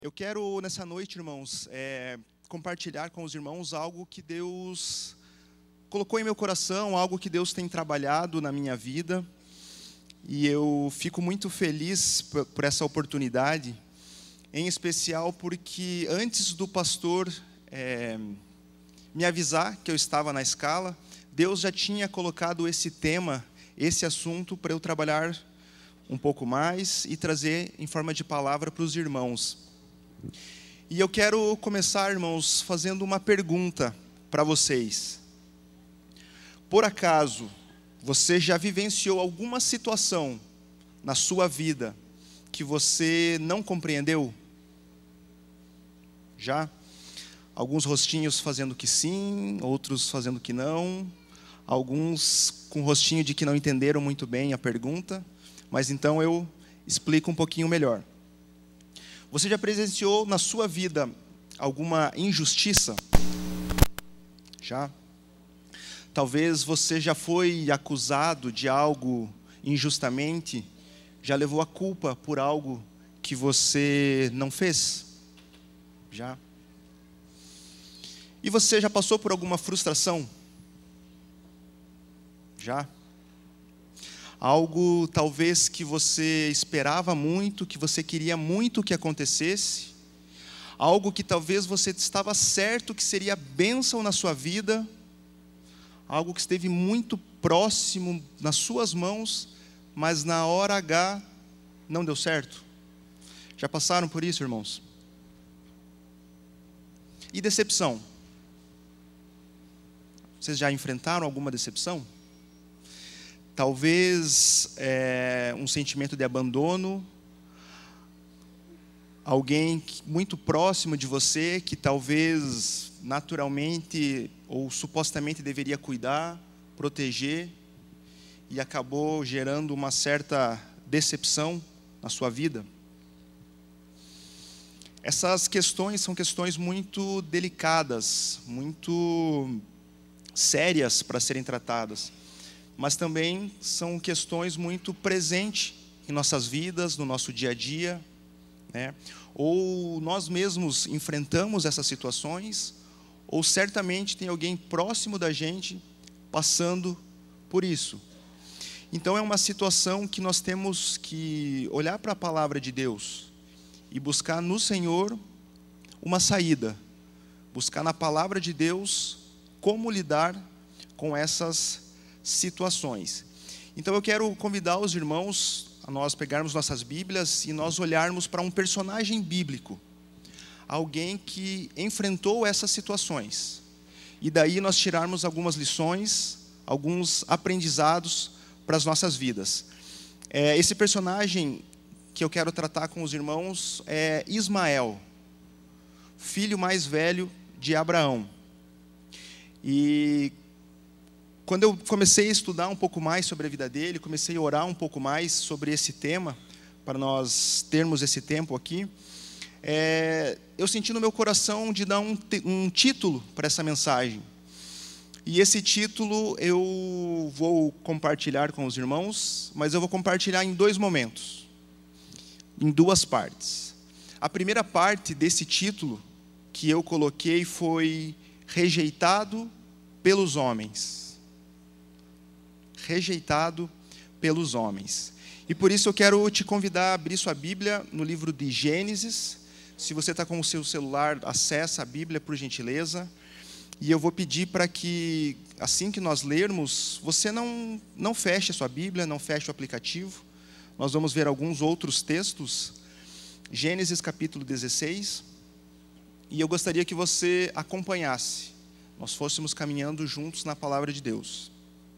Eu quero, nessa noite, irmãos, compartilhar com os irmãos algo que Deus colocou em meu coração, algo que Deus tem trabalhado na minha vida. E eu fico muito feliz por essa oportunidade, em especial porque antes do pastor me avisar que eu estava na escala, Deus já tinha colocado esse tema, esse assunto, para eu trabalhar um pouco mais e trazer em forma de palavra para os irmãos. E eu quero começar, irmãos, fazendo uma pergunta para vocês. Por acaso, você já vivenciou alguma situação na sua vida que você não compreendeu? Já? Alguns rostinhos fazendo que sim, outros fazendo que não. Alguns com rostinho de que não entenderam muito bem a pergunta. Mas então eu explico um pouquinho melhor. Você já presenciou na sua vida alguma injustiça? Já? Talvez você já foi acusado de algo injustamente, já levou a culpa por algo que você não fez? Já? E você já passou por alguma frustração? Já? Algo talvez que você esperava muito, que você queria muito que acontecesse, algo que talvez você estava certo que seria bênção na sua vida, algo que esteve muito próximo nas suas mãos, mas na hora H não deu certo. Já passaram por isso, irmãos? E decepção? Vocês já enfrentaram alguma decepção? Talvez um sentimento de abandono, alguém muito próximo de você, que talvez naturalmente ou supostamente deveria cuidar, proteger, e acabou gerando uma certa decepção na sua vida. Essas questões são questões muito delicadas, muito sérias para serem tratadas. Mas também são questões muito presentes em nossas vidas, no nosso dia a dia, né? Ou nós mesmos enfrentamos essas situações, ou certamente tem alguém próximo da gente passando por isso. Então é uma situação que nós temos que olhar para a palavra de Deus e buscar no Senhor uma saída, buscar na palavra de Deus como lidar com essas situações. Então eu quero convidar os irmãos a nós pegarmos nossas Bíblias e nós olharmos para um personagem bíblico, alguém que enfrentou essas situações, e daí nós tirarmos algumas lições, alguns aprendizados para as nossas vidas. Esse personagem que eu quero tratar com os irmãos é Ismael, filho mais velho de Abraão. E quando eu comecei a estudar um pouco mais sobre a vida dele, comecei a orar um pouco mais sobre esse tema, para nós termos esse tempo aqui, eu senti no meu coração de dar um título para essa mensagem. E esse título eu vou compartilhar com os irmãos, mas eu vou compartilhar em dois momentos, em duas partes. A primeira parte desse título que eu coloquei foi Rejeitado pelos Homens. Rejeitado pelos homens. E por isso eu quero te convidar a abrir sua Bíblia no livro de Gênesis. Se você está com o seu celular, acessa a Bíblia por gentileza. E eu vou pedir para que, assim que nós lermos, você não feche a sua Bíblia, não feche o aplicativo. Nós vamos ver alguns outros textos. Gênesis capítulo 16. E eu gostaria que você acompanhasse. Nós fôssemos caminhando juntos na palavra de Deus.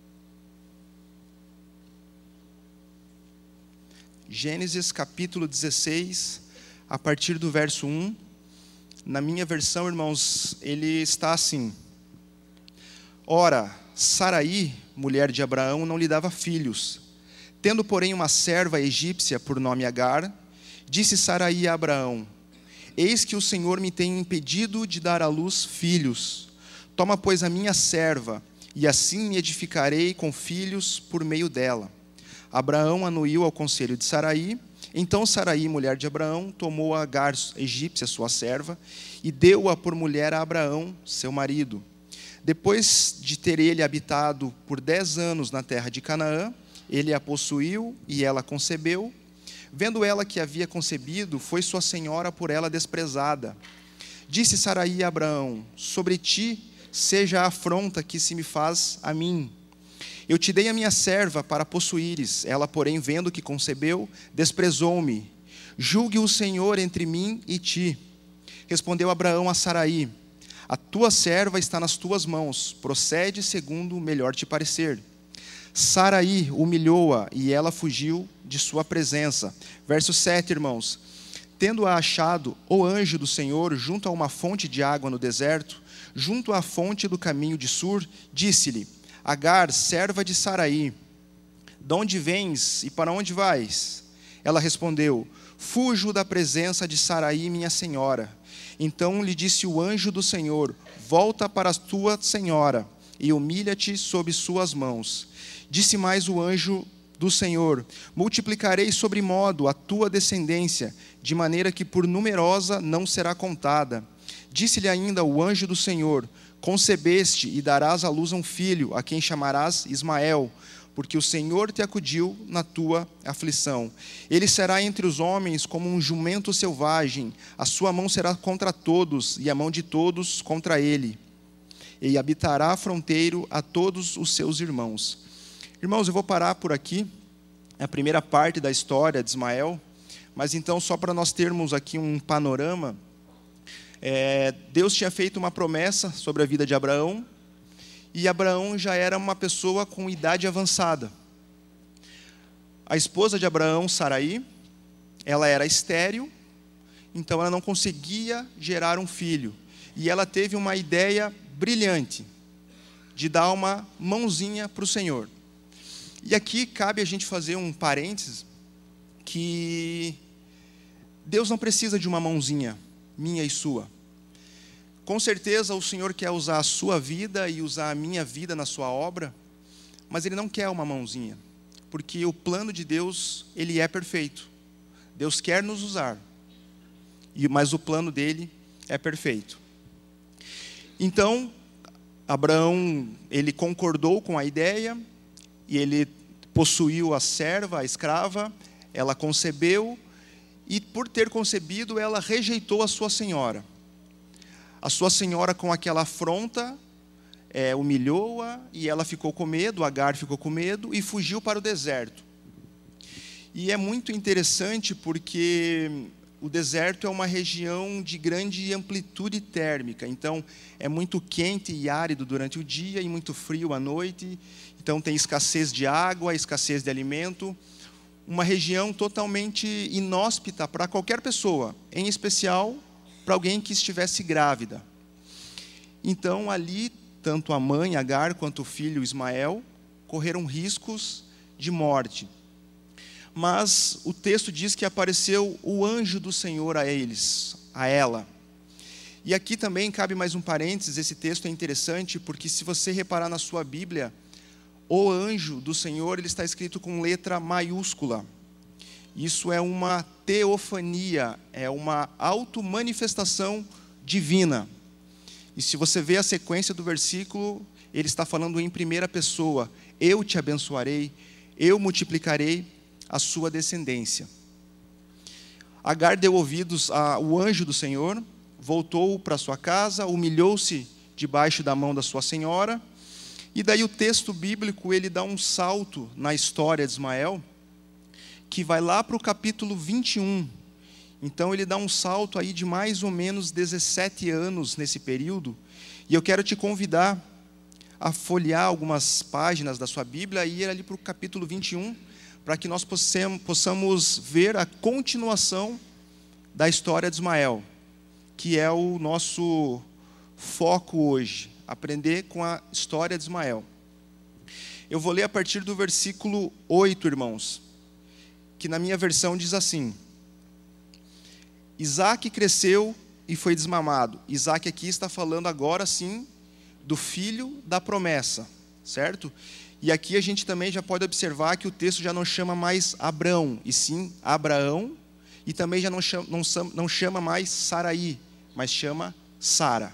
Gênesis capítulo 16, a partir do verso 1. Na minha versão, irmãos, ele está assim: Ora, Saraí, mulher de Abraão, não lhe dava filhos. Tendo, porém, uma serva egípcia por nome Agar, disse Saraí a Abraão: Eis que o Senhor me tem impedido de dar à luz filhos. Toma, pois, a minha serva, e assim me edificarei com filhos por meio dela. Abraão anuiu ao conselho de Saraí, Então Saraí, mulher de Abraão, tomou a Agar, egípcia, sua serva, e deu-a por mulher a Abraão, seu marido. Depois de ter ele habitado por 10 anos na terra de Canaã, ele a possuiu e ela concebeu. Vendo ela que havia concebido, foi sua senhora por ela desprezada. Disse Saraí a Abraão: sobre ti seja a afronta que se me faz a mim. Eu te dei a minha serva para possuíres. Ela, porém, vendo que concebeu, desprezou-me. Julgue o Senhor entre mim e ti. Respondeu Abraão a Saraí: a tua serva está nas tuas mãos. Procede segundo o melhor te parecer. Saraí humilhou-a e ela fugiu de sua presença. Verso 7, irmãos. Tendo-a achado o anjo do Senhor junto a uma fonte de água no deserto, junto à fonte do caminho de Sur, disse-lhe: Agar, serva de Saraí, de onde vens e para onde vais? Ela respondeu: fujo da presença de Saraí, minha senhora. Então lhe disse o anjo do Senhor: volta para a tua senhora e humilha-te sob suas mãos. Disse mais o anjo do Senhor: multiplicarei sobremodo a tua descendência, de maneira que por numerosa não será contada. Disse-lhe ainda o anjo do Senhor: concebeste e darás à luz um filho, a quem chamarás Ismael, porque o Senhor te acudiu na tua aflição. Ele será entre os homens como um jumento selvagem, a sua mão será contra todos, e a mão de todos contra ele. E habitará fronteiro a todos os seus irmãos. Irmãos, eu vou parar por aqui, a primeira parte da história de Ismael, mas então, só para nós termos aqui um panorama, Deus tinha feito uma promessa sobre a vida de Abraão, e Abraão já era uma pessoa com idade avançada. A esposa de Abraão, Saraí, ela era estéril, então ela não conseguia gerar um filho. E ela teve uma ideia brilhante, de dar uma mãozinha para o Senhor. E aqui cabe a gente fazer um parênteses, que Deus não precisa de uma mãozinha, minha e sua. Com certeza o Senhor quer usar a sua vida e usar a minha vida na sua obra, mas Ele não quer uma mãozinha, porque o plano de Deus, Ele é perfeito. Deus quer nos usar, mas o plano dEle é perfeito. Então, Abraão, ele concordou com a ideia, e ele possuiu a serva, a escrava, ela concebeu, e por ter concebido, ela rejeitou a sua senhora. A sua senhora, com aquela afronta, humilhou-a, e ela ficou com medo, Agar ficou com medo, e fugiu para o deserto. E é muito interessante porque o deserto é uma região de grande amplitude térmica, então é muito quente e árido durante o dia e muito frio à noite, então tem escassez de água, escassez de alimento, uma região totalmente inóspita para qualquer pessoa, em especial para alguém que estivesse grávida. Então ali, tanto a mãe Agar quanto o filho Ismael correram riscos de morte. Mas o texto diz que apareceu o anjo do Senhor a eles, a ela. E aqui também cabe mais um parênteses, esse texto é interessante, porque se você reparar na sua Bíblia, o anjo do Senhor, ele está escrito com letra maiúscula. Isso é uma teofania, é uma automanifestação divina. E se você vê a sequência do versículo, ele está falando em primeira pessoa: eu te abençoarei, eu multiplicarei a sua descendência. Agar deu ouvidos ao anjo do Senhor, voltou para sua casa, humilhou-se debaixo da mão da sua senhora, e daí o texto bíblico ele dá um salto na história de Ismael, que vai lá para o capítulo 21. Então ele dá um salto aí de mais ou menos 17 anos nesse período, e eu quero te convidar a folhear algumas páginas da sua Bíblia e ir ali para o capítulo 21, para que nós possamos ver a continuação da história de Ismael, que é o nosso foco hoje, aprender com a história de Ismael. Eu vou ler a partir do versículo 8, irmãos, que na minha versão diz assim: Isaque cresceu e foi desmamado. Isaque aqui está falando agora sim do filho da promessa, certo? E aqui a gente também já pode observar que o texto já não chama mais Abrão, e sim Abraão, e também já não chama mais Saraí, mas chama Sara.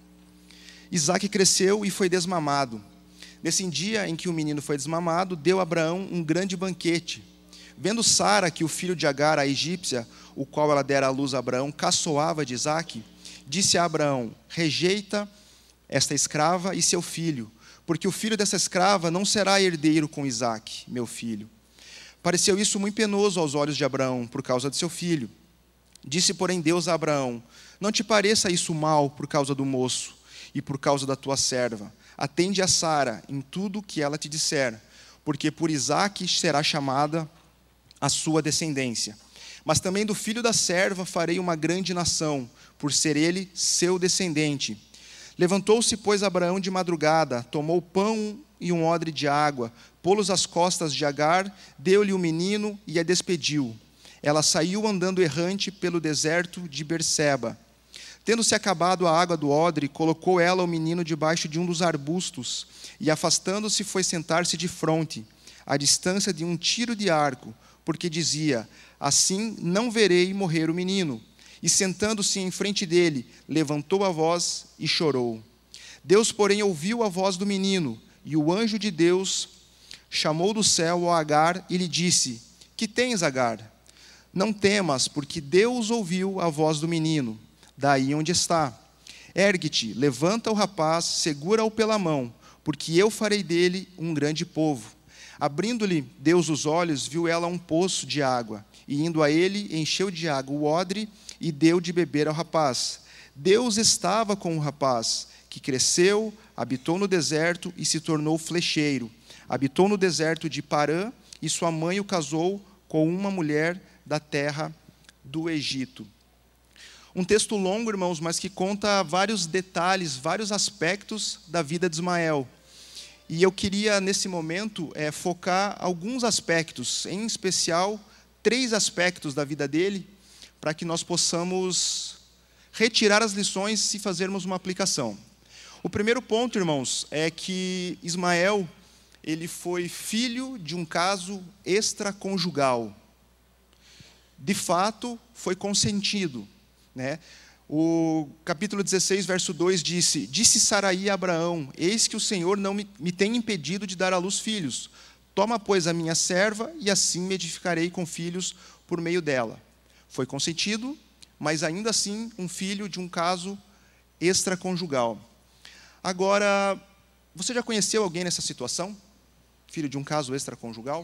Isaac cresceu e foi desmamado. Nesse dia em que o menino foi desmamado, deu a Abraão um grande banquete. Vendo Sara que o filho de Agar, a egípcia, o qual ela dera à luz a Abraão, caçoava de Isaque, disse a Abraão: rejeita esta escrava e seu filho, porque o filho dessa escrava não será herdeiro com Isaque, meu filho. Pareceu isso muito penoso aos olhos de Abraão, por causa de seu filho. Disse, porém, Deus a Abraão: não te pareça isso mal por causa do moço e por causa da tua serva. Atende a Sara em tudo que ela te disser, porque por Isaque será chamada a sua descendência. Mas também do filho da serva farei uma grande nação, por ser ele seu descendente. Levantou-se, pois, Abraão de madrugada, tomou pão e um odre de água, pô-los às costas de Agar, deu-lhe o menino e a despediu. Ela saiu andando errante pelo deserto de Berseba. Tendo-se acabado a água do odre, colocou ela o menino debaixo de um dos arbustos, e afastando-se foi sentar-se de fronte, à distância de um tiro de arco, porque dizia: assim não verei morrer o menino. E sentando-se em frente dele, levantou a voz e chorou. Deus, porém, ouviu a voz do menino, e o anjo de Deus chamou do céu a Agar e lhe disse: que tens, Agar? Não temas, porque Deus ouviu a voz do menino, daí onde está. Ergue-te, levanta o rapaz, segura-o pela mão, porque eu farei dele um grande povo. Abrindo-lhe Deus os olhos, viu ela um poço de água, e indo a ele, encheu de água o odre e deu de beber ao rapaz. Deus estava com o rapaz, que cresceu, habitou no deserto e se tornou flecheiro. Habitou no deserto de Parã, e sua mãe o casou com uma mulher da terra do Egito. Um texto longo, irmãos, mas que conta vários detalhes, vários aspectos da vida de Ismael. E eu queria, nesse momento, focar alguns aspectos, em especial, 3 aspectos da vida dele, para que nós possamos retirar as lições e fazermos uma aplicação. O primeiro ponto, irmãos, é que Ismael, ele foi filho de um caso extraconjugal. De fato, foi consentido, né? O capítulo 16, verso 2 disse Saraí a Abraão: eis que o Senhor não me tem impedido de dar à luz filhos. Toma, pois, a minha serva, e assim me edificarei com filhos por meio dela. Foi consentido, mas ainda assim um filho de um caso extraconjugal. Agora, você já conheceu alguém nessa situação? Filho de um caso extraconjugal?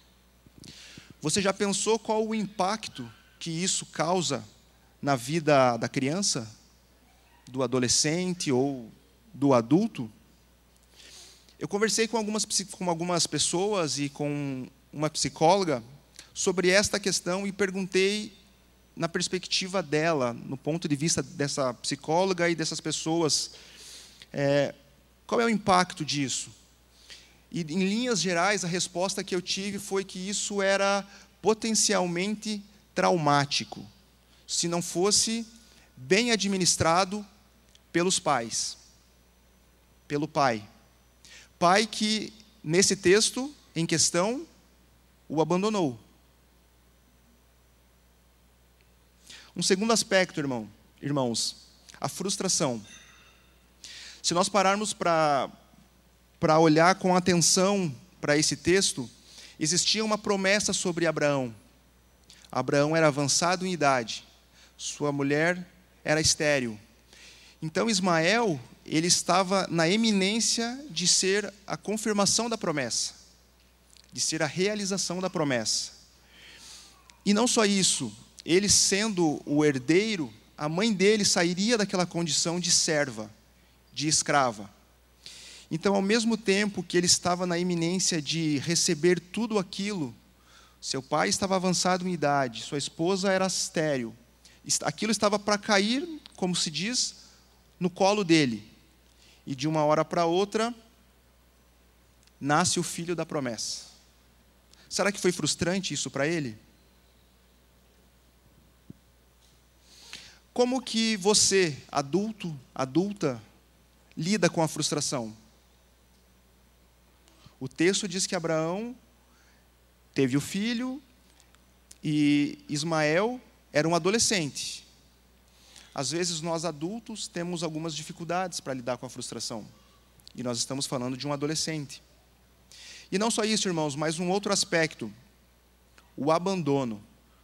Você já pensou qual o impacto que isso causa na vida da criança, do adolescente ou do adulto? Eu conversei com algumas pessoas e com uma psicóloga sobre esta questão e perguntei, na perspectiva dela, no ponto de vista dessa psicóloga e dessas pessoas, qual é o impacto disso? E, em linhas gerais, a resposta que eu tive foi que isso era potencialmente traumático, se não fosse bem administrado pelos pais. Pelo pai. Pai que, nesse texto em questão, o abandonou. Um segundo aspecto, irmãos, a frustração. Se nós pararmos para olhar com atenção para esse texto, existia uma promessa sobre Abraão. Abraão era avançado em idade. Sua mulher era estéril. Então Ismael, ele estava na eminência de ser a confirmação da promessa, de ser a realização da promessa. E não só isso, ele sendo o herdeiro, a mãe dele sairia daquela condição de serva, de escrava. Então, ao mesmo tempo que ele estava na iminência de receber tudo aquilo, seu pai estava avançado em idade, sua esposa era estéril. Aquilo estava para cair, como se diz, no colo dele. E de uma hora para outra, nasce o filho da promessa. Será que foi frustrante isso para ele? Como que você, adulta, lida com a frustração? O texto diz que Abraão teve o filho e Ismael era um adolescente. Às vezes nós adultos temos algumas dificuldades para lidar com a frustração. E nós estamos falando de um adolescente. E não só isso, irmãos, mas um outro aspecto. O abandono.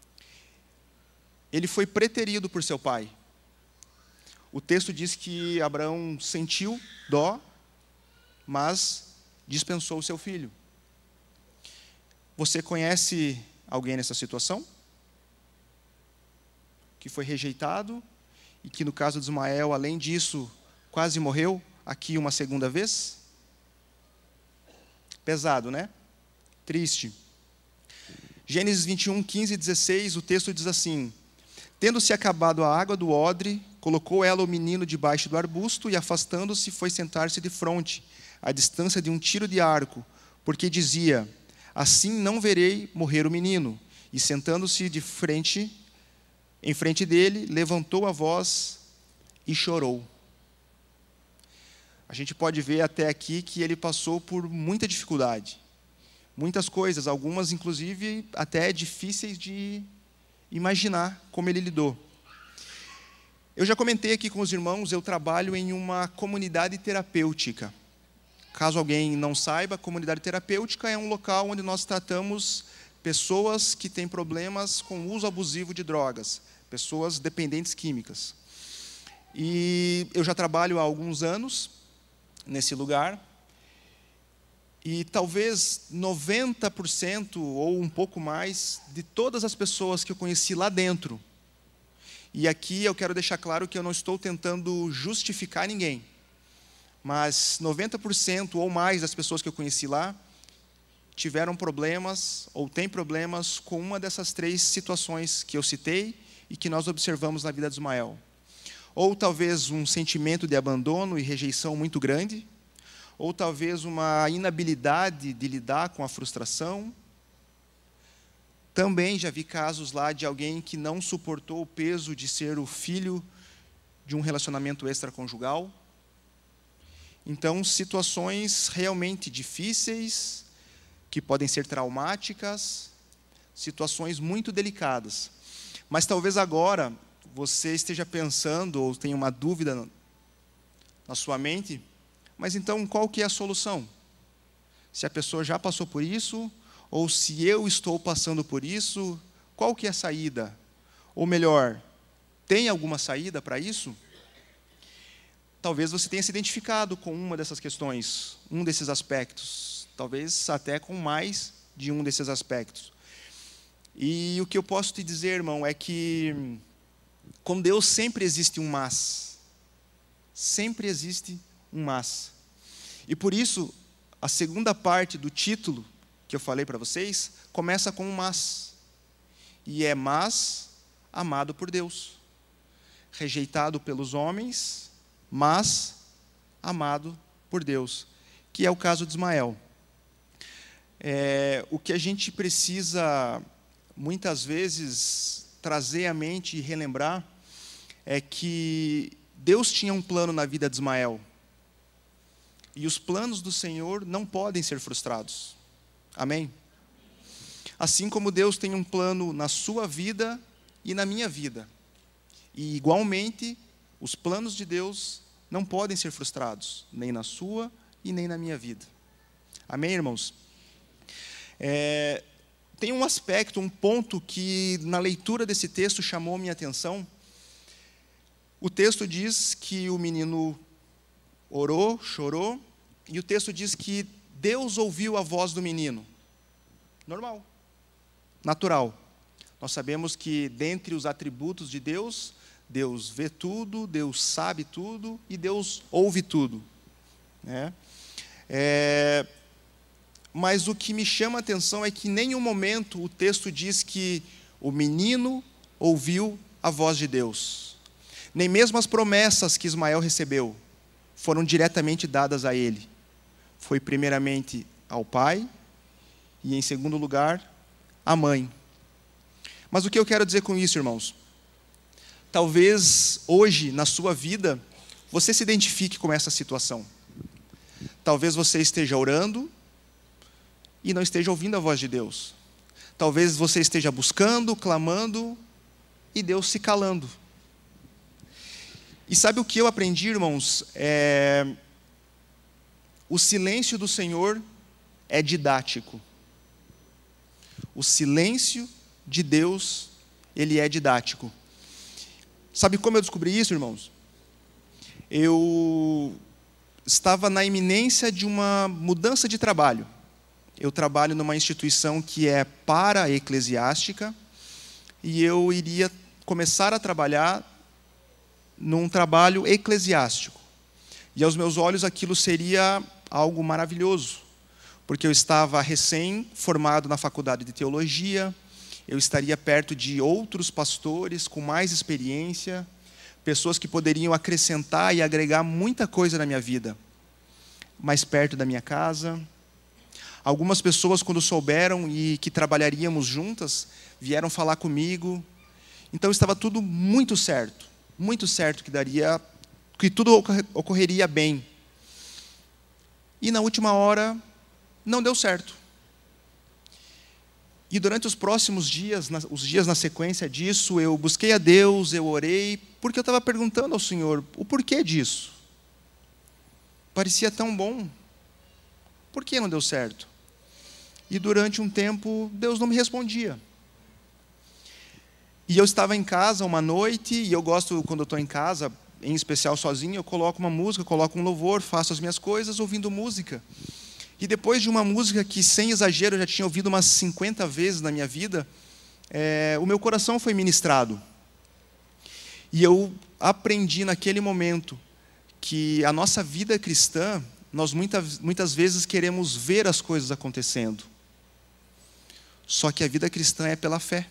Ele foi preterido por seu pai. O texto diz que Abraão sentiu dó, mas dispensou o seu filho. Você conhece alguém nessa situação? Que foi rejeitado e que, no caso de Ismael, além disso, quase morreu aqui uma segunda vez? Pesado, né? Triste. Gênesis 21, 15 e 16, o texto diz assim: tendo-se acabado a água do odre, colocou ela o menino debaixo do arbusto e, afastando-se, foi sentar-se defronte, à distância de um tiro de arco, porque dizia: assim não verei morrer o menino. E sentando-se em frente dele, levantou a voz e chorou. A gente pode ver até aqui que ele passou por muita dificuldade, muitas coisas, algumas inclusive até difíceis de imaginar como ele lidou. Eu já comentei aqui com os irmãos, eu trabalho em uma comunidade terapêutica. Caso alguém não saiba, a comunidade terapêutica é um local onde nós tratamos pessoas que têm problemas com o uso abusivo de drogas, pessoas dependentes químicas. E eu já trabalho há alguns anos nesse lugar, e talvez 90% ou um pouco mais de todas as pessoas que eu conheci lá dentro, e aqui eu quero deixar claro que eu não estou tentando justificar ninguém, mas 90% ou mais das pessoas que eu conheci lá tiveram problemas ou têm problemas com uma dessas 3 situações que eu citei e que nós observamos na vida de Ismael. Ou talvez um sentimento de abandono e rejeição muito grande, ou talvez uma inabilidade de lidar com a frustração. Também já vi casos lá de alguém que não suportou o peso de ser o filho de um relacionamento extraconjugal. Então, situações realmente difíceis, que podem ser traumáticas, situações muito delicadas. Mas talvez agora você esteja pensando ou tenha uma dúvida na sua mente, mas então qual que é a solução? Se a pessoa já passou por isso, ou se eu estou passando por isso, qual que é a saída? Ou melhor, tem alguma saída para isso? Talvez você tenha se identificado com uma dessas questões, um desses aspectos, talvez até com mais de um desses aspectos. E o que eu posso te dizer, irmão, é que com Deus sempre existe um mas. Sempre existe um mas. E por isso, a segunda parte do título que eu falei para vocês começa com um mas. E é mas amado por Deus. Rejeitado pelos homens, mas amado por Deus. Que é o caso de Ismael. O que a gente precisa, muitas vezes, trazer à mente e relembrar é que Deus tinha um plano na vida de Ismael. E os planos do Senhor não podem ser frustrados. Amém? Assim como Deus tem um plano na sua vida e na minha vida. E igualmente, os planos de Deus não podem ser frustrados, nem na sua e nem na minha vida. Amém, irmãos? Tem um aspecto, um ponto que na leitura desse texto chamou minha atenção. O texto diz que o menino orou, chorou, e o texto diz que Deus ouviu a voz do menino. Normal, natural. Nós sabemos que dentre os atributos de Deus, Deus vê tudo, Deus sabe tudo e Deus ouve tudo, né? Mas o que me chama a atenção é que em nenhum momento o texto diz que o menino ouviu a voz de Deus. Nem mesmo as promessas que Ismael recebeu foram diretamente dadas a ele. Foi primeiramente ao pai e, em segundo lugar, à mãe. Mas o que eu quero dizer com isso, irmãos? Talvez hoje, na sua vida, você se identifique com essa situação. Talvez você esteja orando, e não esteja ouvindo a voz de Deus. Talvez você esteja buscando, clamando, e Deus se calando. E sabe o que eu aprendi, irmãos? O silêncio do Senhor é didático. O silêncio de Deus, ele é didático. Sabe como eu descobri isso, irmãos? Eu estava na iminência de uma mudança de trabalho. Eu trabalho numa instituição que é para-eclesiástica, e eu iria começar a trabalhar num trabalho eclesiástico. E aos meus olhos aquilo seria algo maravilhoso, porque eu estava recém-formado na faculdade de teologia, eu estaria perto de outros pastores com mais experiência, pessoas que poderiam acrescentar e agregar muita coisa na minha vida, mais perto da minha casa. Algumas pessoas, quando souberam e que trabalharíamos juntas, vieram falar comigo. Então estava tudo muito certo que tudo ocorreria bem. E na última hora, não deu certo. E durante os próximos dias, os dias na sequência disso, eu busquei a Deus, eu orei, porque eu estava perguntando ao Senhor o porquê disso. Parecia tão bom. Por que não deu certo? E durante um tempo, Deus não me respondia. E eu estava em casa uma noite, e eu gosto, quando eu estou em casa, em especial sozinho, eu coloco uma música, coloco um louvor, faço as minhas coisas ouvindo música. E depois de uma música que, sem exagero, eu já tinha ouvido umas 50 vezes na minha vida, o meu coração foi ministrado. E eu aprendi naquele momento que a nossa vida cristã, nós muitas vezes queremos ver as coisas acontecendo. Só que a vida cristã é pela fé.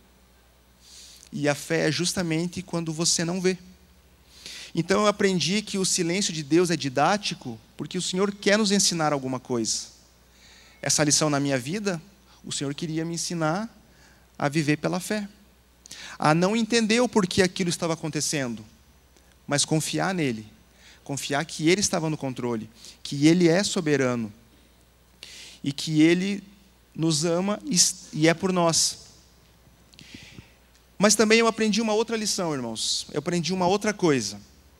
E a fé é justamente quando você não vê. Então eu aprendi que o silêncio de Deus é didático, porque o Senhor quer nos ensinar alguma coisa. Essa lição na minha vida, o Senhor queria me ensinar a viver pela fé. A não entender o porquê aquilo estava acontecendo, mas confiar nele. Confiar que Ele estava no controle, que Ele é soberano, e que Ele nos ama e é por nós. Mas também eu aprendi uma outra lição, irmãos. Eu aprendi uma outra coisa.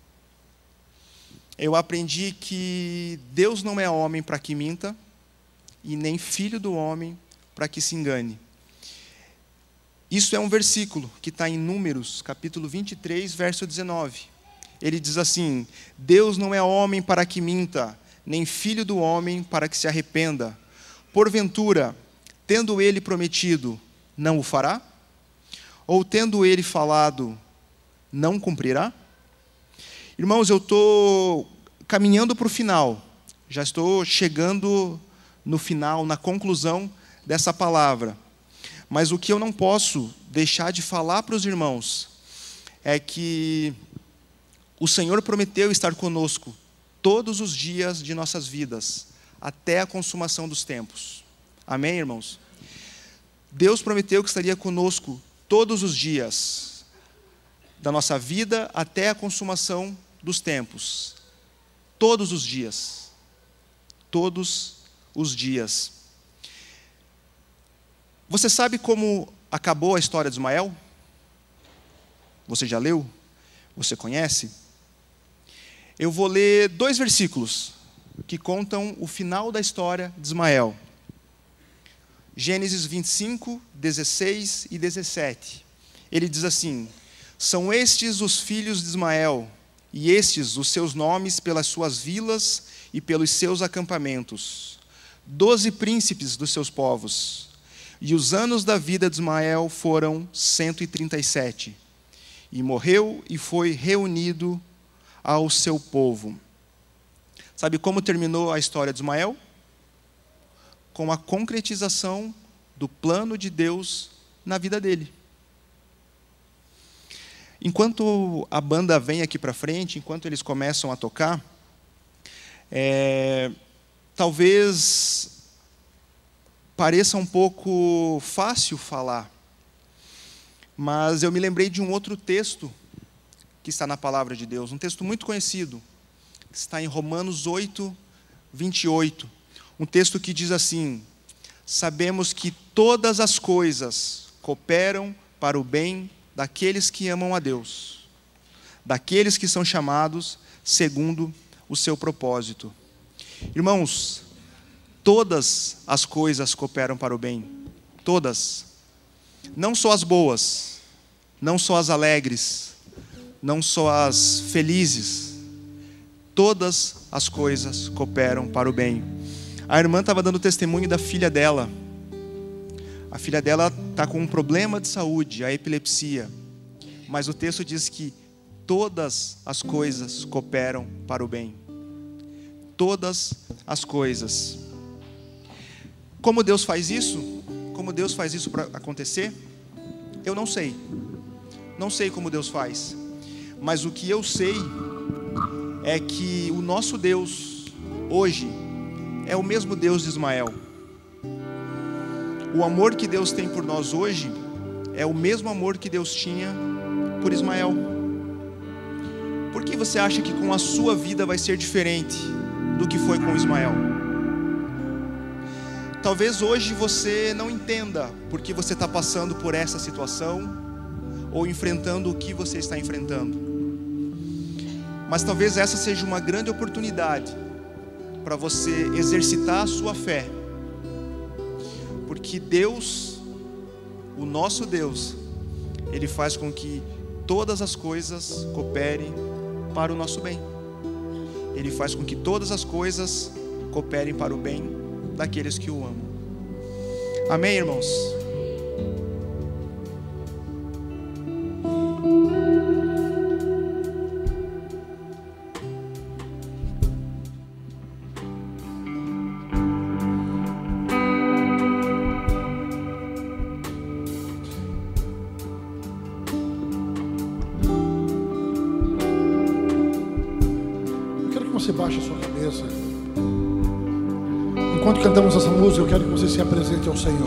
Eu aprendi que Deus não é homem para que minta, e nem filho do homem para que se engane. Isso é um versículo que está em Números, capítulo 23, verso 19. Ele diz assim: Deus não é homem para que minta, nem filho do homem para que se arrependa. Porventura, tendo ele prometido, não o fará? Ou tendo ele falado, não cumprirá? Irmãos, eu estou caminhando para o final. Já estou chegando no final, na conclusão dessa palavra. Mas o que eu não posso deixar de falar para os irmãos é que o Senhor prometeu estar conosco todos os dias de nossas vidas, até a consumação dos tempos. Amém, irmãos? Deus prometeu que estaria conosco todos os dias da nossa vida até a consumação dos tempos. Todos os dias. Todos os dias. Você sabe como acabou a história de Ismael? Você já leu? Você conhece? Eu vou ler 2 versículos que contam o final da história de Ismael. Gênesis 25, 16 e 17. Ele diz assim: são estes os filhos de Ismael, e estes os seus nomes pelas suas vilas e pelos seus acampamentos. 12 príncipes dos seus povos. E os anos da vida de Ismael foram 137. E morreu e foi reunido ao seu povo. Sabe como terminou a história de Ismael? Com a concretização do plano de Deus na vida dele. Enquanto a banda vem aqui para frente, enquanto eles começam a tocar, talvez pareça um pouco fácil falar, mas eu me lembrei de um outro texto que está na palavra de Deus, um texto muito conhecido, que está em Romanos 8, 28. Um texto que diz assim: sabemos que todas as coisas cooperam para o bem daqueles que amam a Deus, daqueles que são chamados segundo o seu propósito. Irmãos, todas as coisas cooperam para o bem, todas. Não só as boas, não só as alegres, não só as felizes. Todas as coisas cooperam para o bem. A irmã estava dando testemunho da filha dela. A filha dela está com um problema de saúde, a epilepsia. Mas o texto diz que todas as coisas cooperam para o bem. Todas as coisas. Como Deus faz isso? Como Deus faz isso para acontecer? Eu não sei. Não sei como Deus faz. Mas o que eu sei é que o nosso Deus, hoje, é o mesmo Deus de Ismael. O amor que Deus tem por nós hoje é o mesmo amor que Deus tinha por Ismael. Por que você acha que com a sua vida vai ser diferente do que foi com Ismael? Talvez hoje você não entenda por que você está passando por essa situação ou enfrentando o que você está enfrentando. Mas talvez essa seja uma grande oportunidade para você exercitar a sua fé. Porque Deus, o nosso Deus, Ele faz com que todas as coisas cooperem para o nosso bem. Ele faz com que todas as coisas cooperem para o bem daqueles que o amam. Amém, irmãos? Você baixa a sua cabeça. Enquanto cantamos essa música, eu quero que você se apresente ao Senhor.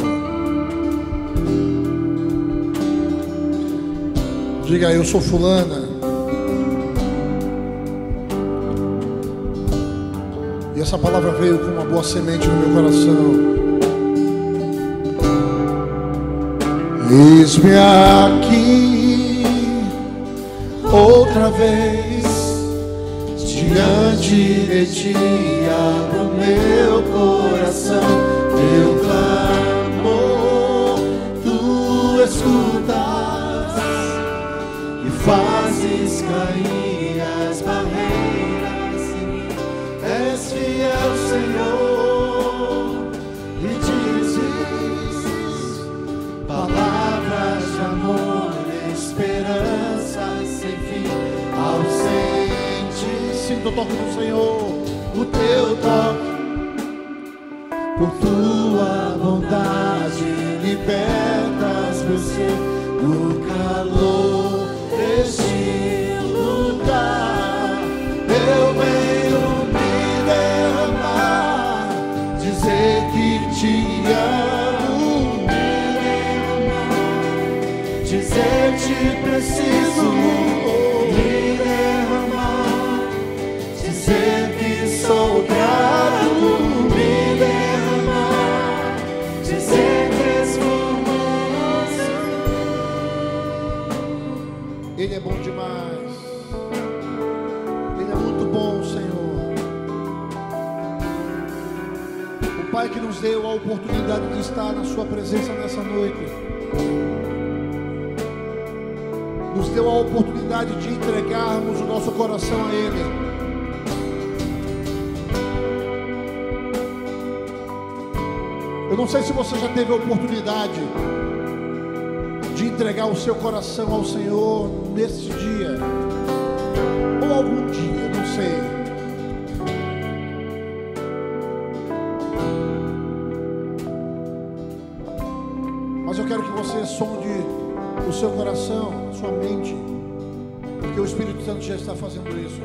Diga: eu sou fulana, e essa palavra veio com uma boa semente no meu coração. Eis-me aqui outra vez diante de ti, abro meu coração, meu clamor, tu escutas e fazes cair as barreiras em mim. És fiel, Senhor, e dizes palavras de amor, esperança sem fim, ausente. Sinto o toque do Senhor, o teu toque, por tua bondade, libertas meu ser no calor deste lugar. Eu venho me derramar, dizer que te amo, dizer te preciso. Sou grato, me derramar, dizer que és famoso. Ele é bom demais. Ele é muito bom, Senhor. O Pai que nos deu a oportunidade de estar na sua presença nessa noite, nos deu a oportunidade de entregarmos o nosso coração a Ele. Eu não sei se você já teve a oportunidade de entregar o seu coração ao Senhor nesse dia, ou algum dia, não sei. Mas eu quero que você sonde o seu coração, a sua mente, porque o Espírito Santo já está fazendo isso.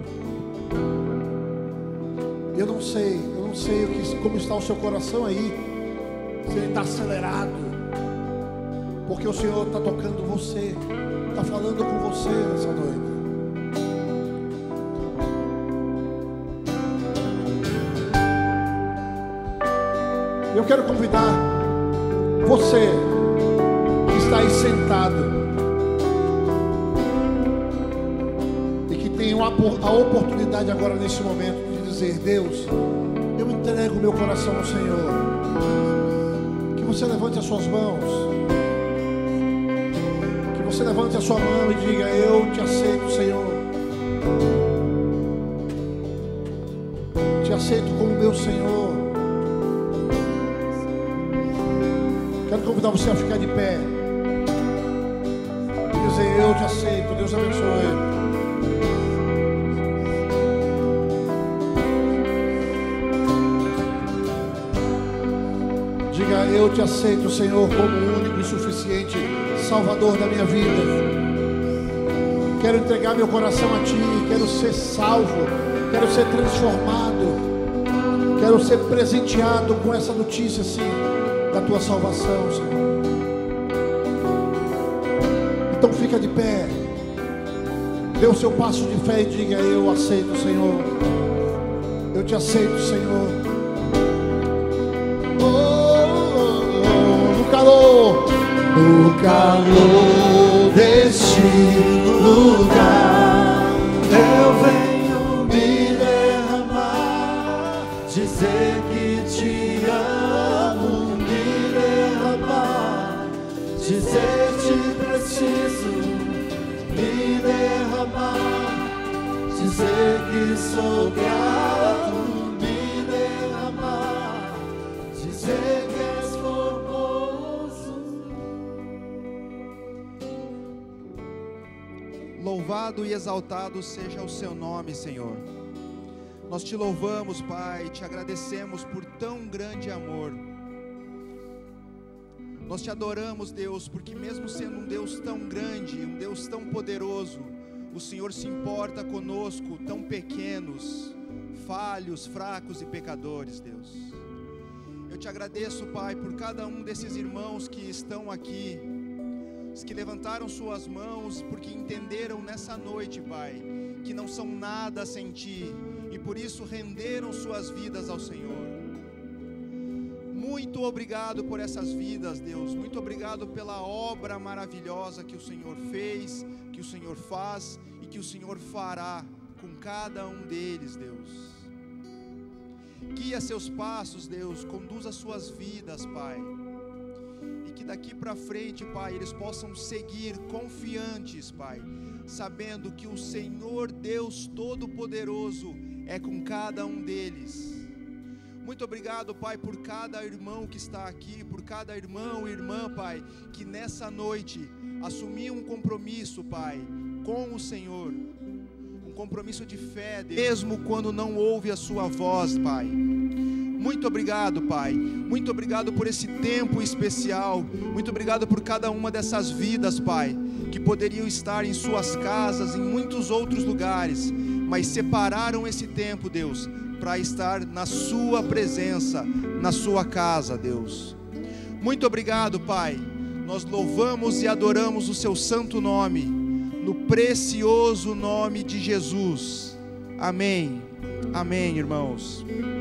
Eu não sei como está o seu coração aí. Se ele está acelerado, porque o Senhor está tocando você, está falando com você nessa noite. Eu quero convidar você que está aí sentado e que tem a oportunidade agora nesse momento de dizer: Deus, eu entrego meu coração ao Senhor. Que você levante as suas mãos. Que você levante a sua mão e diga: eu te aceito, Senhor. Te aceito como meu Senhor. Quero convidar você a ficar de pé e dizer: eu te aceito. Deus abençoe. Diga: eu te aceito, Senhor, como o único e suficiente Salvador da minha vida. Quero entregar meu coração a Ti. Quero ser salvo. Quero ser transformado. Quero ser presenteado com essa notícia, sim, da Tua salvação, Senhor. Então fica de pé. Dê o seu passo de fé e diga: eu aceito, Senhor. Eu te aceito, Senhor. No calor deste lugar, eu venho me derramar, dizer que te amo, me derramar, dizer te preciso, me derramar, dizer que sou grato, me derramar, dizer que és formoso. Louvado e exaltado seja o seu nome, Senhor. Nós te louvamos, Pai, te agradecemos por tão grande amor. Nós te adoramos, Deus, porque mesmo sendo um Deus tão grande, um Deus tão poderoso, o Senhor se importa conosco, tão pequenos, falhos, fracos e pecadores, Deus. Eu te agradeço, Pai, por cada um desses irmãos que estão aqui, os que levantaram suas mãos porque entenderam nessa noite, Pai, que não são nada sem Ti e por isso renderam suas vidas ao Senhor. Muito obrigado por essas vidas, Deus. Muito obrigado pela obra maravilhosa que o Senhor fez, que o Senhor faz e que o Senhor fará com cada um deles, Deus. Guia seus passos, Deus, conduza suas vidas, Pai. E que daqui para frente, Pai, eles possam seguir confiantes, Pai, sabendo que o Senhor Deus Todo-Poderoso é com cada um deles. Muito obrigado, Pai, por cada irmão que está aqui, por cada irmão e irmã, Pai, que nessa noite assumiu um compromisso, Pai, com o Senhor, um compromisso de fé, Deus, mesmo quando não ouve a sua voz, Pai. Muito obrigado, Pai. Muito obrigado por esse tempo especial. Muito obrigado por cada uma dessas vidas, Pai, que poderiam estar em suas casas, em muitos outros lugares, mas separaram esse tempo, Deus, para estar na sua presença, na sua casa, Deus. Muito obrigado, Pai. Nós louvamos e adoramos o seu santo nome, no precioso nome de Jesus. Amém. Amém, irmãos.